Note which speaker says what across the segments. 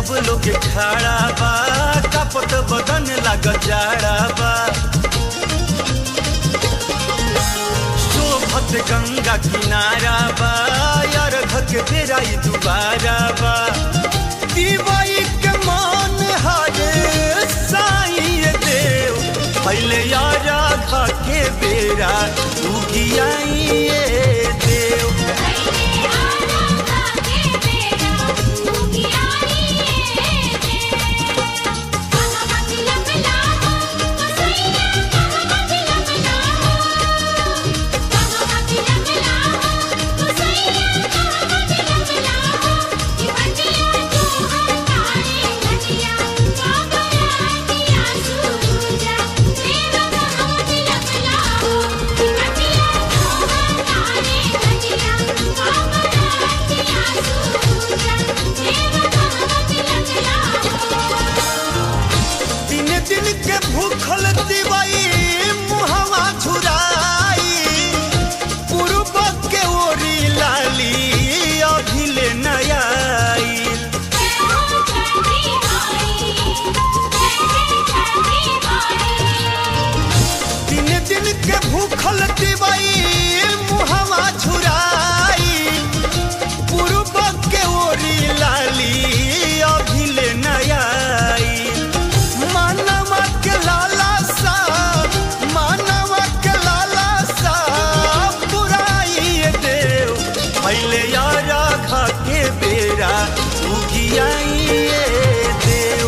Speaker 1: सब लोग खड़ा बा, कापत बदन लाग जाड़ा बा। शोभत गंगा किनारा बा, यार धक बेराई दुबारा बा। दीवाई के मान हारे साईं देव, पहले यारा खा के बेरा उगियाई देव। भूखल दिवाई मुहवा झुराई, पूर्व के ओरी लाली अभिले नयाई। दिन दिन के भूखल दिवाई मुहवा झुराई, पूर्व के ओरी लाली अभिले नयाई। पहले यारा खा के बेरा उगियाई देव।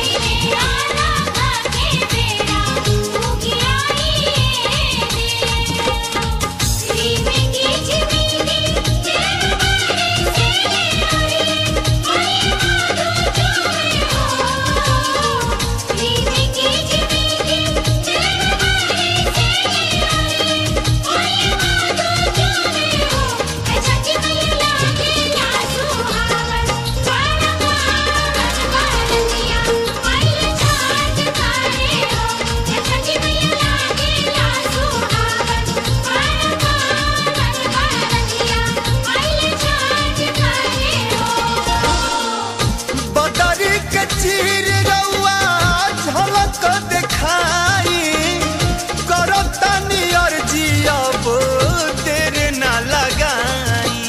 Speaker 1: चीर रउआ झलक देखाई, करतनी अर्जी अब तेरे ना लगाई।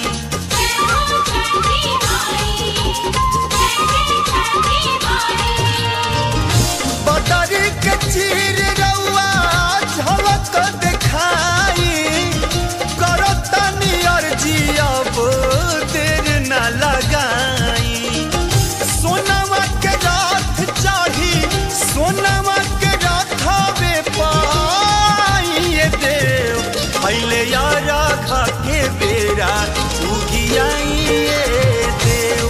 Speaker 1: बदरी के चीर रउआ झलक देखाई, करतनी अर्जी अब तेरे ना लगाई। सोनावा के रात चाही, सोनावा के राधावे पाई देव। पहले यारा खा के बेरा उगियाई देव।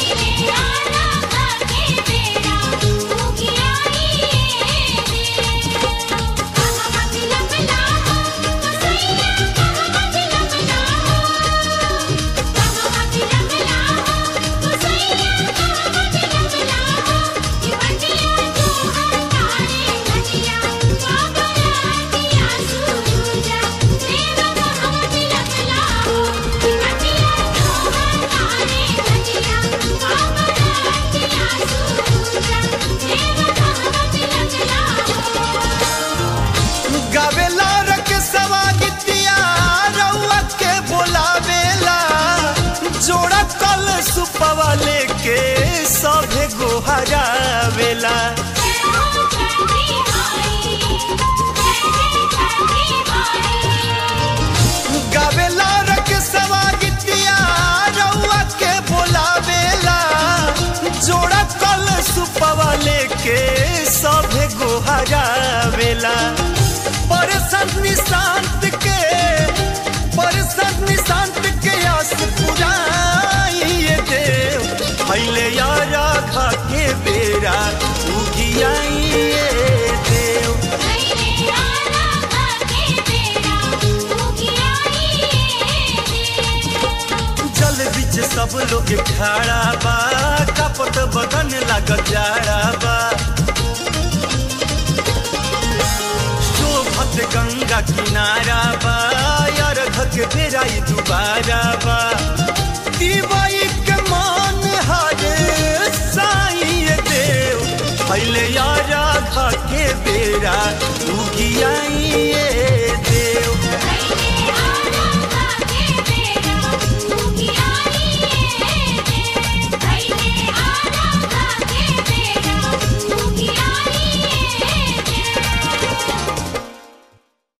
Speaker 1: गावेला रख सवा गीतिया रउआ के बोलावेला, जोड़ा कल सुपवा लेके सभे गोहरावेला। गावेला रख सवा गीतिया रउआ के बोलावेला, जोड़ा कल सुपवा लेके सभे गोहरावेला। निशांत के आस पुराई देव। पहले यारा खा के बेरा उगियाई देव। जल बीच सब लोग खड़ा बा, कापत बदन लाग जाड़ा बा। शोभत गंगा किनारा बा,